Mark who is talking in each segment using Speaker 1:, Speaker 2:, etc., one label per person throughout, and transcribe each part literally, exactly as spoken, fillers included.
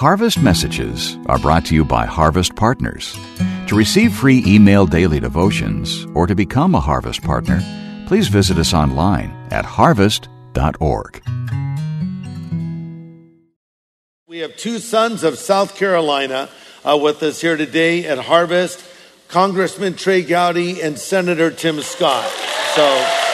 Speaker 1: Harvest Messages are brought to you by Harvest Partners. To receive free email daily devotions or to become a Harvest Partner, please visit us online at harvest dot org.
Speaker 2: We have two sons of South Carolina uh, with us here today at Harvest, Congressman Trey Gowdy and Senator Tim Scott. So,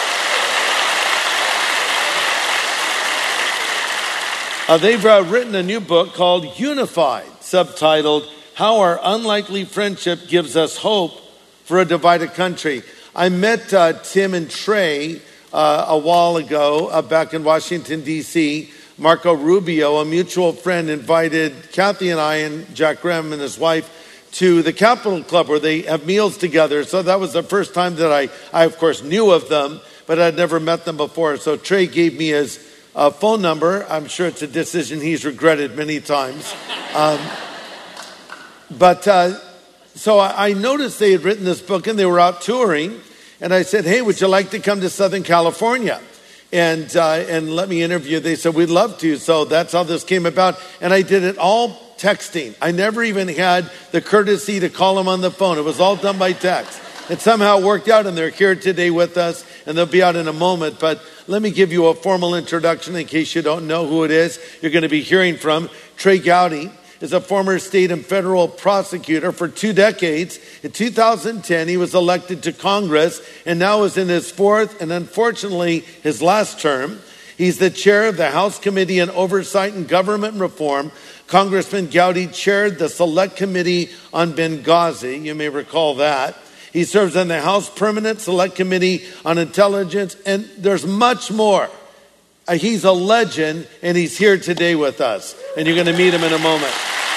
Speaker 2: uh, they've uh, written a new book called Unified, subtitled How Our Unlikely Friendship Gives Us Hope for a Divided Country. I met uh, Tim and Trey uh, a while ago uh, back in Washington, D C Marco Rubio, a mutual friend, invited Kathy and I and Jack Graham and his wife to the Capitol Club where they have meals together. So that was the first time that I, I of course, knew of them, but I'd never met them before. So Trey gave me his uh, phone number. I'm sure it's a decision he's regretted many times. Um, but uh, so I, I noticed they had written this book and they were out touring. And I said, hey, would you like to come to Southern California and uh, and let me interview? They said, we'd love to. So that's how this came about. And I did it all texting. I never even had the courtesy to call them on the phone. It was all done by text. And somehow it worked out, and they're here today with us, and they'll be out in a moment. But let me give you a formal introduction in case you don't know who it is you're going to be hearing from. Trey Gowdy is a former state and federal prosecutor for two decades. In two thousand ten, he was elected to Congress and now is in his fourth and unfortunately his last term. He's the chair of the House Committee on Oversight and Government Reform. Congressman Gowdy chaired the Select Committee on Benghazi. You may recall that. He serves on the House Permanent Select Committee on Intelligence, and there's much more. Uh, he's a legend, and he's here today with us. And you're going to meet him in a moment.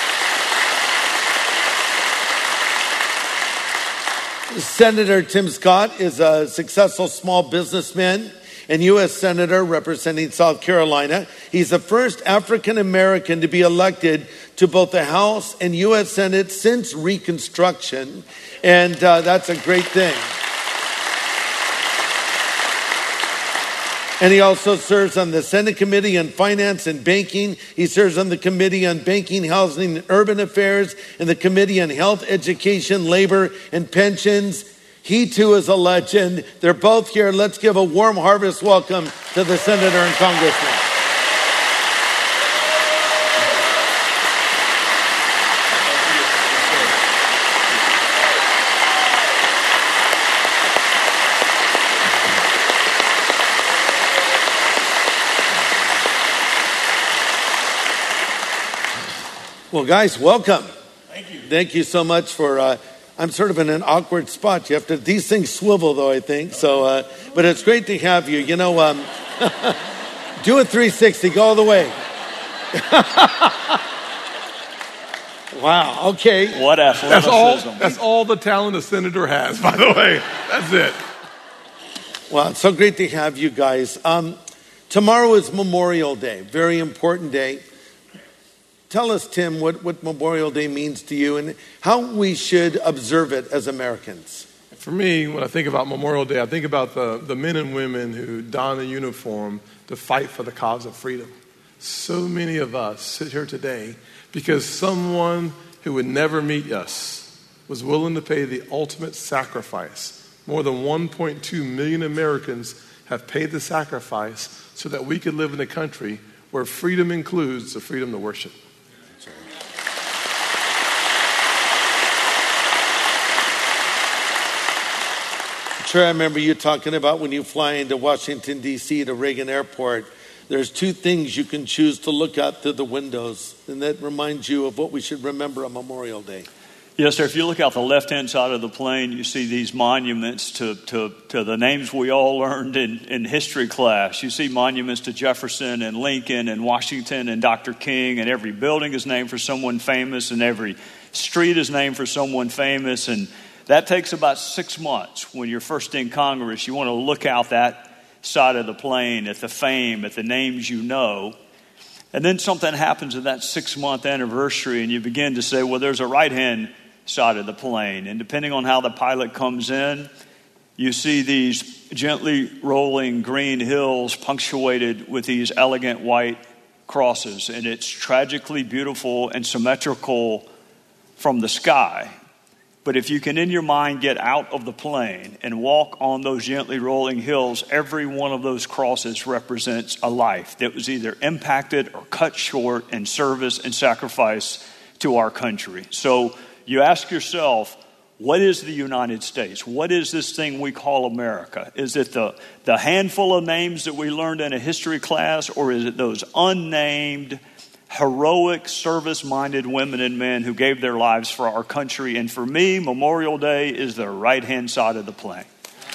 Speaker 2: Senator Tim Scott is a successful small businessman and U S Senator representing South Carolina. He's the first African American to be elected to both the House and U S Senate since Reconstruction. And uh, that's a great thing. And he also serves on the Senate Committee on Finance and Banking. He serves on the Committee on Banking, Housing, and Urban Affairs, and the Committee on Health, Education, Labor, and Pensions. He, too, is a legend. They're both here. Let's give a warm Harvest welcome to the Senator and Congressman. Well, guys, welcome.
Speaker 3: Thank you.
Speaker 2: Thank you so much for, uh, I'm sort of in an awkward spot. You have to, these things swivel though, I think. So, uh, but it's great to have you. You know, um, do a three sixty, go all the way. Wow, okay.
Speaker 3: What athleticism.
Speaker 4: That's all, that's all the talent a senator has, by the way. That's it.
Speaker 2: Well, it's so great to have you guys. Um, tomorrow is Memorial Day, very important day. Tell us, Tim, what, what Memorial Day means to you and how we should observe it as Americans.
Speaker 4: For me, when I think about Memorial Day, I think about the, the men and women who don a uniform to fight for the cause of freedom. So many of us sit here today because someone who would never meet us was willing to pay the ultimate sacrifice. More than one point two million Americans have paid the sacrifice so that we could live in a country where freedom includes the freedom to worship.
Speaker 2: Trey, I remember you talking about when you fly into Washington, D C to Reagan Airport, there's two things you can choose to look out through the windows, and that reminds you of what we should remember on Memorial Day.
Speaker 3: Yes, sir. If you look out the left-hand side of the plane, you see these monuments to, to, to the names we all learned in, in history class. You see monuments to Jefferson and Lincoln and Washington and Doctor King, and every building is named for someone famous, and every street is named for someone famous, and that takes about six months when you're first in Congress. You want to look out that side of the plane at the fame, at the names you know. And then something happens at that six-month anniversary, and you begin to say, well, there's a right-hand side of the plane. And depending on how the pilot comes in, you see these gently rolling green hills punctuated with these elegant white crosses, and it's tragically beautiful and symmetrical from the sky. But if you can in your mind get out of the plane and walk on those gently rolling hills, every one of those crosses represents a life that was either impacted or cut short in service and sacrifice to our country. So you ask yourself, what is the United States? What is this thing we call America? Is it the, the handful of names that we learned in a history class, or is it those unnamed, heroic, service-minded women and men who gave their lives for our country? And for me, Memorial Day is the right-hand side of the plane.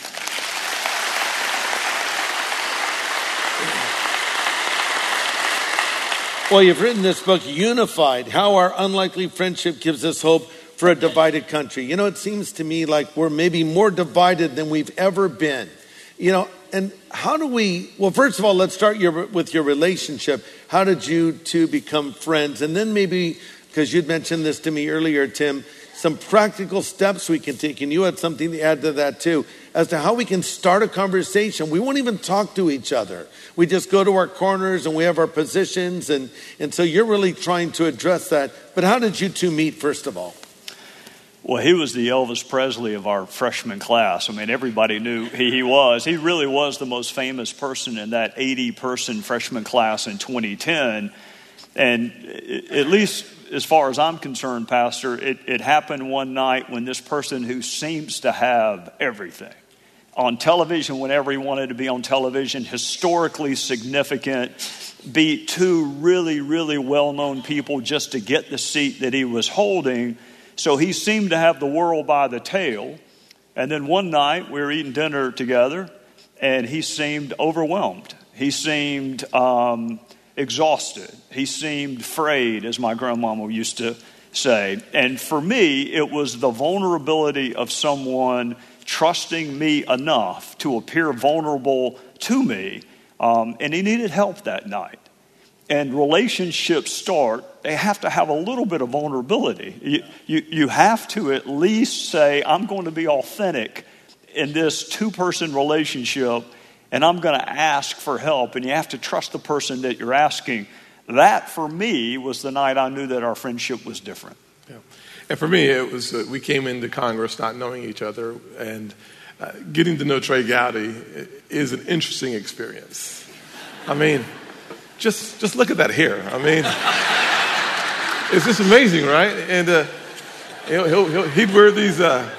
Speaker 2: Well, you've written this book, Unified, How Our Unlikely Friendship Gives Us Hope for a Divided Country. You know, it seems to me like we're maybe more divided than we've ever been. You know, and how do we, well, first of all, let's start your, with your relationship. How did you two become friends? And then maybe, because you'd mentioned this to me earlier, Tim, some practical steps we can take. And you had something to add to that too, as to how we can start a conversation. We won't even talk to each other. We just go to our corners and we have our positions. And, and so you're really trying to address that. But how did you two meet, first of all?
Speaker 3: Well, he was the Elvis Presley of our freshman class. I mean, everybody knew who he was. He really was the most famous person in that eighty-person freshman class in twenty ten. And at least as far as I'm concerned, Pastor, it, it happened one night when this person who seems to have everything, on television whenever he wanted to be on television, historically significant, beat two really, really well-known people just to get the seat that he was holding. So he seemed to have the world by the tail. And then one night we were eating dinner together and he seemed overwhelmed. He seemed um, exhausted. He seemed frayed, as my grandmama used to say. And for me, it was the vulnerability of someone trusting me enough to appear vulnerable to me. Um, and he needed help that night. And relationships start, they have to have a little bit of vulnerability. You, you, you have to at least say, I'm going to be authentic in this two-person relationship, and I'm going to ask for help. And you have to trust the person that you're asking. That, for me, was the night I knew that our friendship was different.
Speaker 4: Yeah. And for me, it was, uh, we came into Congress not knowing each other, and uh, getting to know Trey Gowdy is an interesting experience. I mean... Just just look at that hair. I mean, it's just amazing, right? And uh, he'll, he'll, he'll, he'd wear these uh,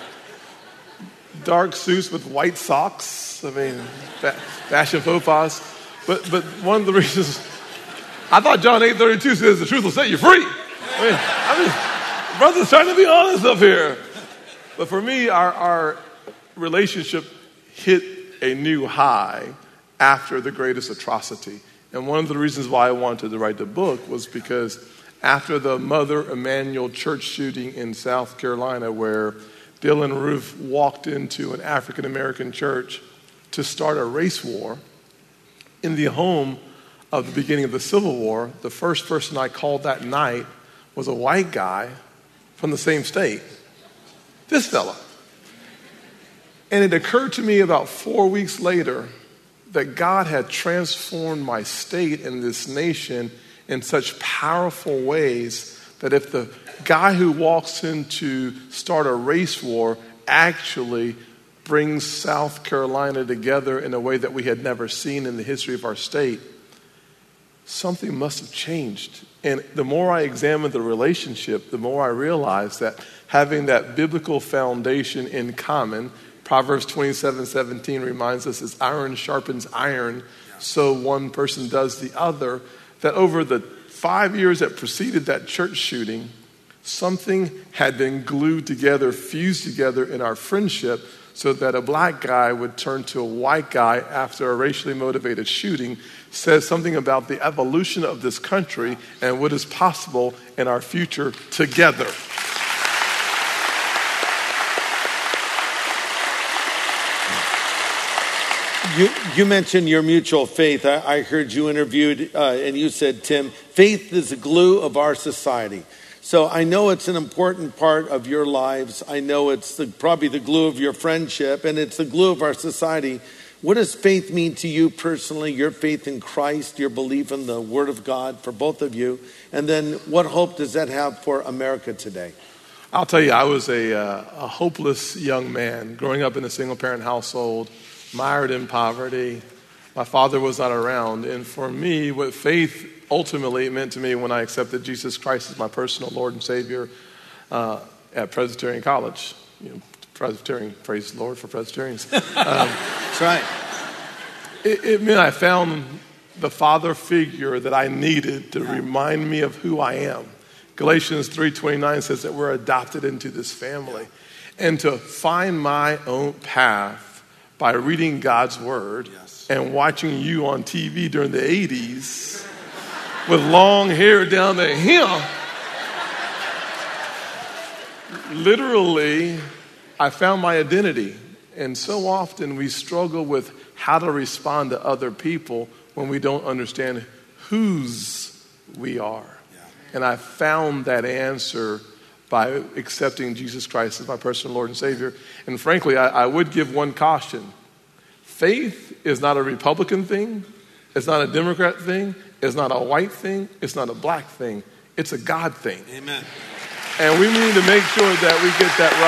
Speaker 4: dark suits with white socks. I mean, fa- fashion faux pas. But but one of the reasons, I thought John eight thirty-two says the truth will set you free. I mean, I mean, brother's trying to be honest up here. But for me, our, our relationship hit a new high after the greatest atrocity. And one of the reasons why I wanted to write the book was because after the Mother Emanuel church shooting in South Carolina, where Dylann Roof walked into an African-American church to start a race war in the home of the beginning of the Civil War, the first person I called that night was a white guy from the same state, this fella. And it occurred to me about four weeks later that God had transformed my state and this nation in such powerful ways that if the guy who walks in to start a race war actually brings South Carolina together in a way that we had never seen in the history of our state, something must have changed. And the more I examined the relationship, the more I realized that having that biblical foundation in common, Proverbs twenty-seven seventeen reminds us, as iron sharpens iron, so one person does the other, that over the five years that preceded that church shooting, something had been glued together, fused together in our friendship, so that a black guy would turn to a white guy after a racially motivated shooting says something about the evolution of this country and what is possible in our future together.
Speaker 2: You, you mentioned your mutual faith. I, I heard you interviewed uh, and you said, Tim, faith is the glue of our society. So I know it's an important part of your lives. I know it's the, probably the glue of your friendship, and it's the glue of our society. What does faith mean to you personally, your faith in Christ, your belief in the Word of God for both of you? And then what hope does that have for America today?
Speaker 4: I'll tell you, I was a, uh, a hopeless young man growing up in a single-parent household, mired in poverty. My father was not around. And for me, what faith ultimately meant to me when I accepted Jesus Christ as my personal Lord and Savior uh, at Presbyterian College. You know, Presbyterian, praise the Lord for Presbyterians. Um,
Speaker 2: That's right.
Speaker 4: It, it meant I found the father figure that I needed to remind me of who I am. Galatians three twenty-nine says that we're adopted into this family. And to find my own path by reading God's word yes. and watching you on T V during the eighties with long hair down the hem. Literally, I found my identity. And so often we struggle with how to respond to other people when we don't understand whose we are. And I found that answer by accepting Jesus Christ as my personal Lord and Savior. And frankly, I, I would give one caution. Faith is not a Republican thing. It's not a Democrat thing. It's not a white thing. It's not a black thing. It's a God thing.
Speaker 2: Amen.
Speaker 4: And we need to make sure that we get that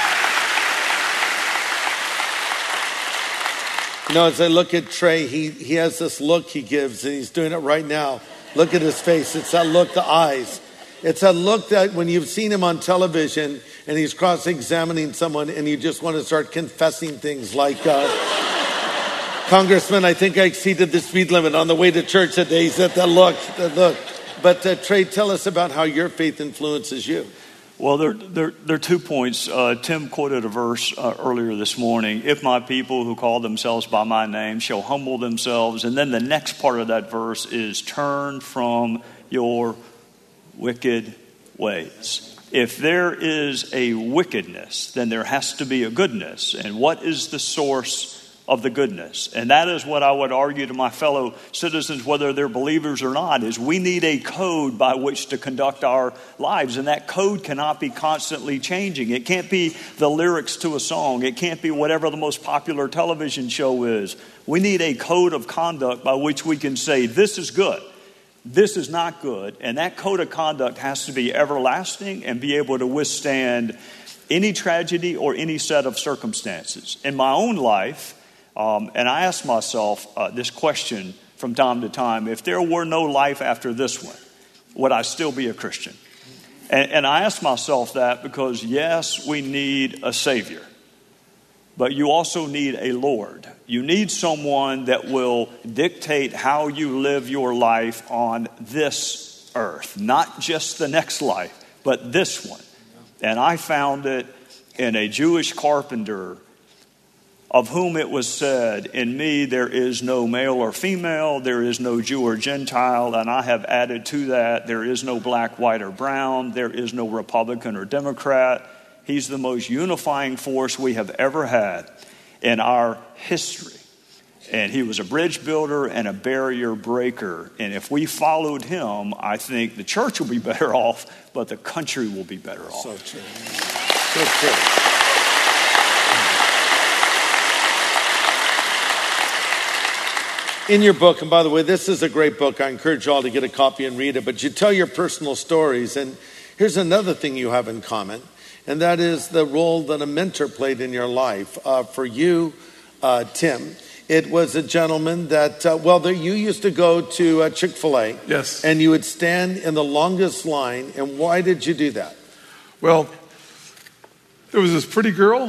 Speaker 4: right.
Speaker 2: You know, as I look at Trey, he, he has this look he gives, and he's doing it right now. Look at his face. It's that look, the eyes. It's that look that when you've seen him on television and he's cross-examining someone and you just want to start confessing things like, uh, Congressman, I think I exceeded the speed limit on the way to church today. He's at that look, that look. But uh, Trey, tell us about how your faith influences you.
Speaker 3: Well, there, there, there are two points. Uh, Tim quoted a verse uh, earlier this morning. If my people who call themselves by my name shall humble themselves. And then the next part of that verse is turn from your wicked ways. If there is a wickedness, then there has to be a goodness. And what is the source of the goodness? And that is what I would argue to my fellow citizens, whether they're believers or not, is we need a code by which to conduct our lives. And that code cannot be constantly changing. It can't be the lyrics to a song. It can't be whatever the most popular television show is. We need a code of conduct by which we can say, this is good, this is not good. And that code of conduct has to be everlasting and be able to withstand any tragedy or any set of circumstances. In my own life, Um, and I ask myself uh, this question from time to time. If there were no life after this one, would I still be a Christian? And, and I ask myself that because, yes, we need a Savior. But you also need a Lord. You need someone that will dictate how you live your life on this earth. Not just the next life, but this one. And I found it in a Jewish carpenter, of whom it was said, in me there is no male or female, there is no Jew or Gentile, and I have added to that, there is no black, white, or brown, there is no Republican or Democrat. He's the most unifying force we have ever had in our history. And he was a bridge builder and a barrier breaker. And if we followed him, I think the church will be better off, but the country will be better off.
Speaker 2: So true. So true. In your book, and by the way, this is a great book. I encourage you all to get a copy and read it. But you tell your personal stories. And here's another thing you have in common. And that is the role that a mentor played in your life. Uh, for you, uh, Tim, it was a gentleman that, uh, well, the, you used to go to uh, Chick-fil-A.
Speaker 4: Yes.
Speaker 2: And you would stand in the longest line. And why did you do that?
Speaker 4: Well, there was this pretty girl.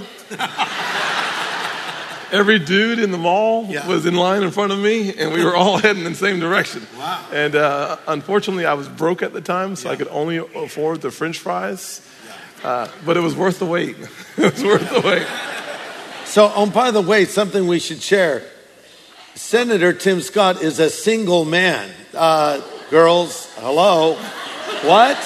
Speaker 4: Every dude in the mall yeah. was in line in front of me, and we were all heading in the same direction.
Speaker 2: Wow.
Speaker 4: And uh, unfortunately, I was broke at the time, so yeah. I could only afford the French fries. Yeah. Uh, but it was worth the wait. It was worth the wait.
Speaker 2: So, oh, by the way, something we should share. Senator Tim Scott is a single man. Uh, girls, hello. What?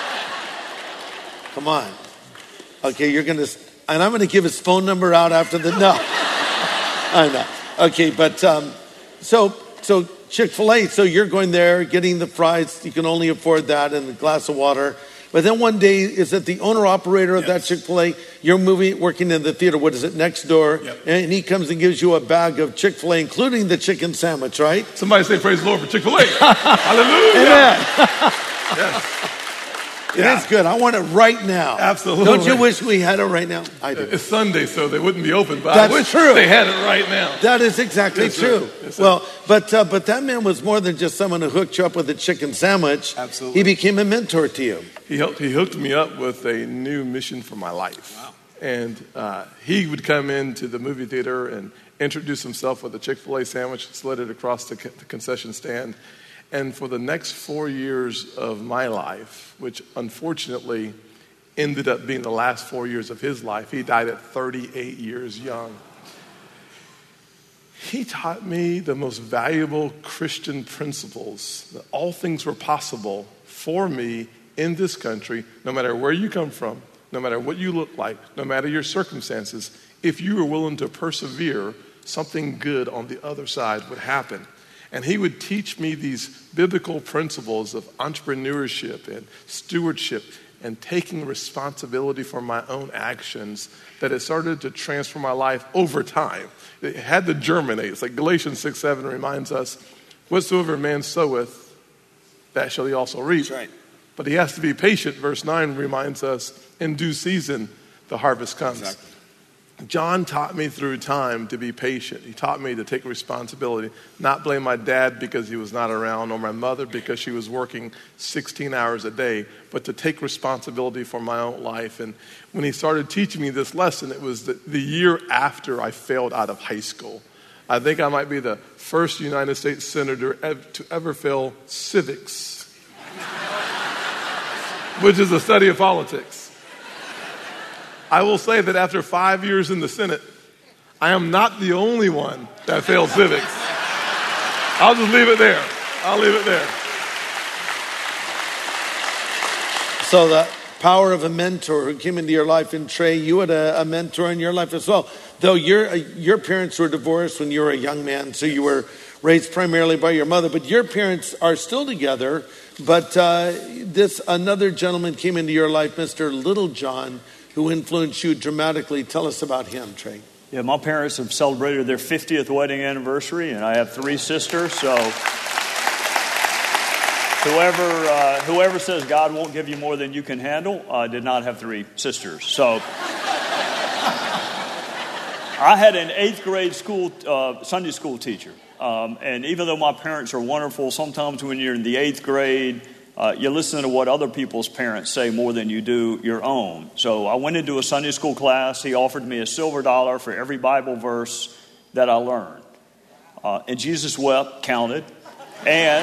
Speaker 2: Come on. Okay, you're going to... And I'm going to give his phone number out after the... No. I know. Okay, but um, so so Chick-fil-A, so you're going there, getting the fries. You can only afford that and a glass of water. But then one day, is it the owner-operator of
Speaker 4: Yes.
Speaker 2: that Chick-fil-A? You're moving, working in the theater, what is it, next door?
Speaker 4: Yep.
Speaker 2: And he comes and gives you a bag of Chick-fil-A, including the chicken sandwich, right?
Speaker 4: Somebody say praise the Lord for Chick-fil-A. Hallelujah.
Speaker 2: Amen.
Speaker 4: Yes.
Speaker 2: It
Speaker 4: Yeah.
Speaker 2: is good. I want it right now.
Speaker 4: Absolutely.
Speaker 2: Don't you wish we had it right now? I do.
Speaker 4: It's Sunday, so they wouldn't be open, but
Speaker 2: That's
Speaker 4: I wish
Speaker 2: true.
Speaker 4: they had it right now.
Speaker 2: That is exactly
Speaker 4: Yes, sir.
Speaker 2: true.
Speaker 4: Yes, sir.
Speaker 2: Well, but uh, but that man was more than just someone who hooked you up with a chicken sandwich.
Speaker 4: Absolutely.
Speaker 2: He became a mentor to you.
Speaker 4: He helped. He hooked me up with a new mission for my life. Wow. And uh, he would come into the movie theater and introduce himself with a Chick-fil-A sandwich, slid it across the, the concession stand. And for the next four years of my life, which unfortunately ended up being the last four years of his life, he died at thirty-eight years young. He taught me the most valuable Christian principles, that all things were possible for me in this country, no matter where you come from, no matter what you look like, no matter your circumstances. If you were willing to persevere, something good on the other side would happen. And he would teach me these biblical principles of entrepreneurship and stewardship and taking responsibility for my own actions that it started to transform my life over time. It had to germinate. It's like Galatians six seven reminds us, whatsoever a man soweth, that shall he also reap.
Speaker 2: That's right.
Speaker 4: But he has to be patient. Verse nine reminds us, in due season, the harvest comes.
Speaker 2: Exactly.
Speaker 4: John taught me through time to be patient. He taught me to take responsibility, not blame my dad because he was not around or my mother because she was working sixteen hours a day, but to take responsibility for my own life. And when he started teaching me this lesson, it was the, the year after I failed out of high school. I think I might be the first United States senator ev- to ever fail civics, which is a study of politics. I will say that after five years in the Senate, I am not the only one that failed civics. I'll just leave it there. I'll leave it there.
Speaker 2: So the power of a mentor who came into your life. And Trey, you had a, a mentor in your life as well. Though your your parents were divorced when you were a young man, so you were raised primarily by your mother. But your parents are still together. But uh, this another gentleman came into your life, Mister Littlejohn, who influenced you dramatically. Tell us about him, Trey.
Speaker 3: Yeah, my parents have celebrated their fiftieth wedding anniversary, and I have three sisters. So whoever uh, whoever says God won't give you more than you can handle, uh, did not have three sisters. So I had an eighth grade school uh, Sunday school teacher, um, and even though my parents are wonderful, sometimes when you're in the eighth grade, Uh, you listen to what other people's parents say more than you do your own. So I went into a Sunday school class. He offered me a silver dollar for every Bible verse that I learned. Uh, and Jesus wept, counted. And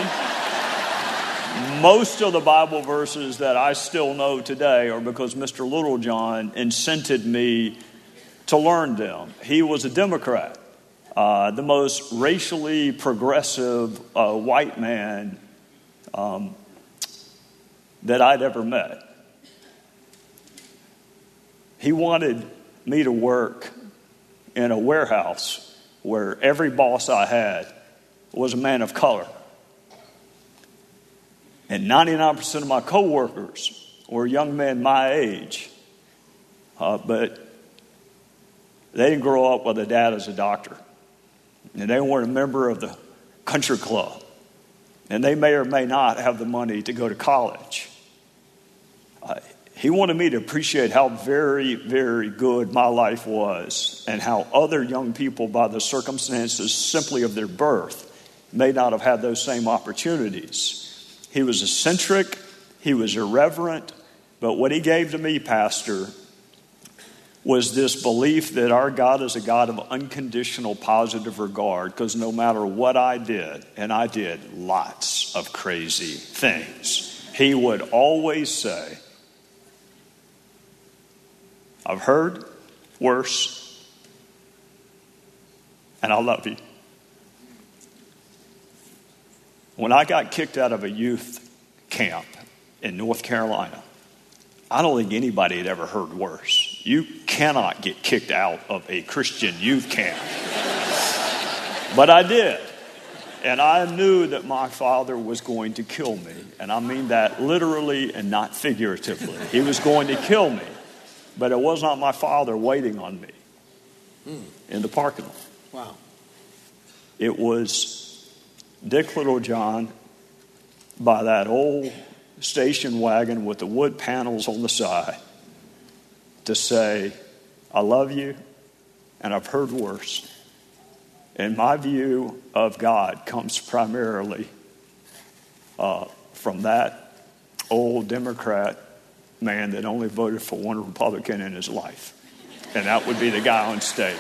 Speaker 3: most of the Bible verses that I still know today are because Mister Littlejohn incented me to learn them. He was a Democrat, uh, the most racially progressive uh, white man um, that I'd ever met. He wanted me to work in a warehouse where every boss I had was a man of color. And ninety-nine percent of my coworkers were young men my age. Uh, but they didn't grow up with a dad as a doctor. And they weren't a member of the country club. And they may or may not have the money to go to college. Uh, he wanted me to appreciate how very, very good my life was and how other young people, by the circumstances simply of their birth, may not have had those same opportunities. He was eccentric, he was irreverent, but what he gave to me, Pastor, was this belief that our God is a God of unconditional positive regard, because no matter what I did, and I did lots of crazy things, he would always say, I've heard worse, and I love you. When I got kicked out of a youth camp in North Carolina, I don't think anybody had ever heard worse. You cannot get kicked out of a Christian youth camp. But I did. And I knew that my father was going to kill me. And I mean that literally and not figuratively. He was going to kill me. But it was not my father waiting on me mm. in the parking lot.
Speaker 2: Wow.
Speaker 3: It was Dick Littlejohn by that old station wagon with the wood panels on the side to say, I love you, and I've heard worse. And my view of God comes primarily uh, from that old Democrat man that only voted for one Republican in his life. And that would be the guy on stage.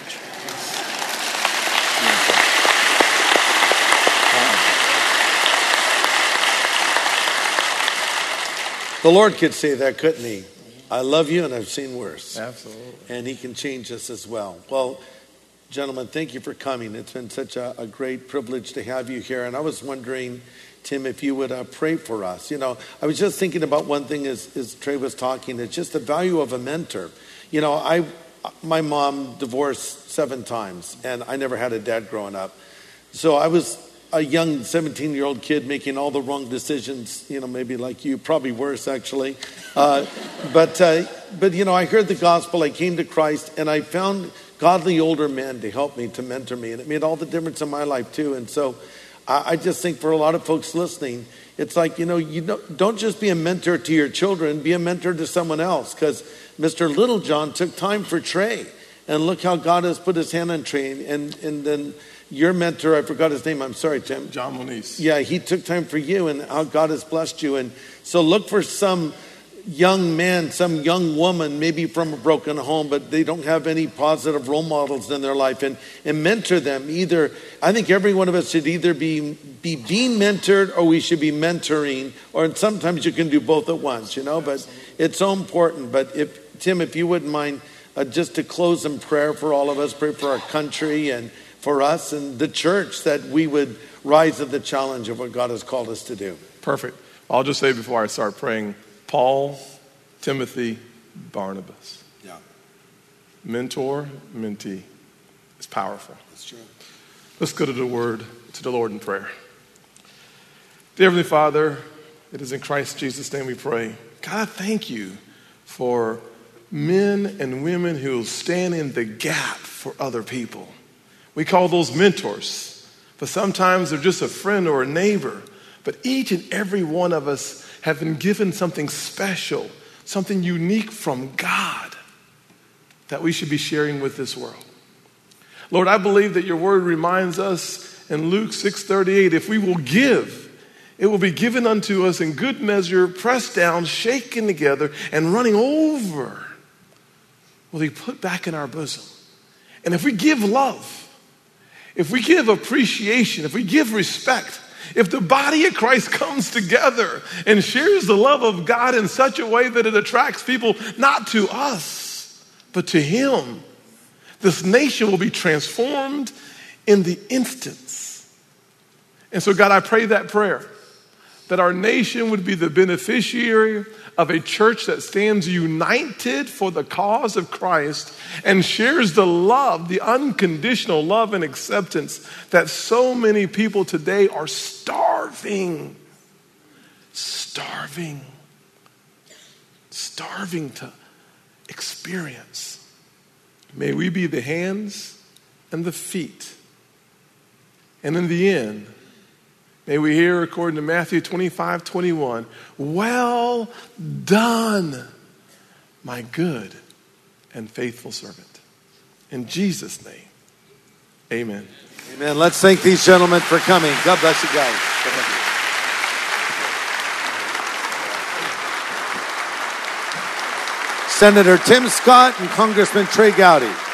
Speaker 2: The Lord could say that, couldn't he? I love you and I've seen worse.
Speaker 4: Absolutely.
Speaker 2: And he can change us as well. Well, gentlemen, thank you for coming. It's been such a, a great privilege to have you here. And I was wondering, Tim, if you would uh, pray for us. You know, I was just thinking about one thing as, as Trey was talking. It's just the value of a mentor. You know, I, my mom divorced seven times, and I never had a dad growing up. So I was a young seventeen-year-old kid making all the wrong decisions, you know, maybe like you, probably worse, actually. Uh, but, uh, but, you know, I heard the gospel, I came to Christ, and I found godly older men to help me, to mentor me, and it made all the difference in my life, too. And so I, I just think for a lot of folks listening, it's like, you know, you don't, don't just be a mentor to your children, be a mentor to someone else, because Mister Littlejohn took time for Trey, and look how God has put his hand on Trey, and, and then your mentor, I forgot his name, I'm sorry, Tim.
Speaker 4: John Moniz.
Speaker 2: Yeah, he took time for you and how God has blessed you. And so look for some young man, some young woman, maybe from a broken home, but they don't have any positive role models in their life, and, and mentor them. Either, I think every one of us should either be, be being mentored or we should be mentoring, or sometimes you can do both at once, you know, but it's so important. But if, Tim, if you wouldn't mind, uh, just to close in prayer for all of us, pray for our country and for us and the church, that we would rise to the challenge of what God has called us to do.
Speaker 4: Perfect. I'll just say before I start praying, Paul, Timothy, Barnabas.
Speaker 2: Yeah.
Speaker 4: Mentor, mentee. It's powerful.
Speaker 2: That's true.
Speaker 4: Let's go to the word, to the Lord in prayer. Dear Heavenly Father, it is in Christ Jesus' name we pray. God, I thank you for men and women who will stand in the gap for other people. We call those mentors, but sometimes they're just a friend or a neighbor. But each and every one of us have been given something special, something unique from God that we should be sharing with this world. Lord, I believe that your word reminds us in Luke six thirty-eight, if we will give, it will be given unto us in good measure, pressed down, shaken together, and running over will be put back in our bosom. And if we give love, if we give appreciation, if we give respect, if the body of Christ comes together and shares the love of God in such a way that it attracts people not to us, but to him, this nation will be transformed in the instance. And so, God, I pray that prayer, that our nation would be the beneficiary of a church that stands united for the cause of Christ and shares the love, the unconditional love and acceptance that so many people today are starving, starving, starving to experience. May we be the hands and the feet. And in the end, may we hear, according to Matthew twenty-five twenty-one, well done, my good and faithful servant. In Jesus' name, amen.
Speaker 2: Amen. Let's thank these gentlemen for coming. God bless you guys. God bless you. Senator Tim Scott and Congressman Trey Gowdy.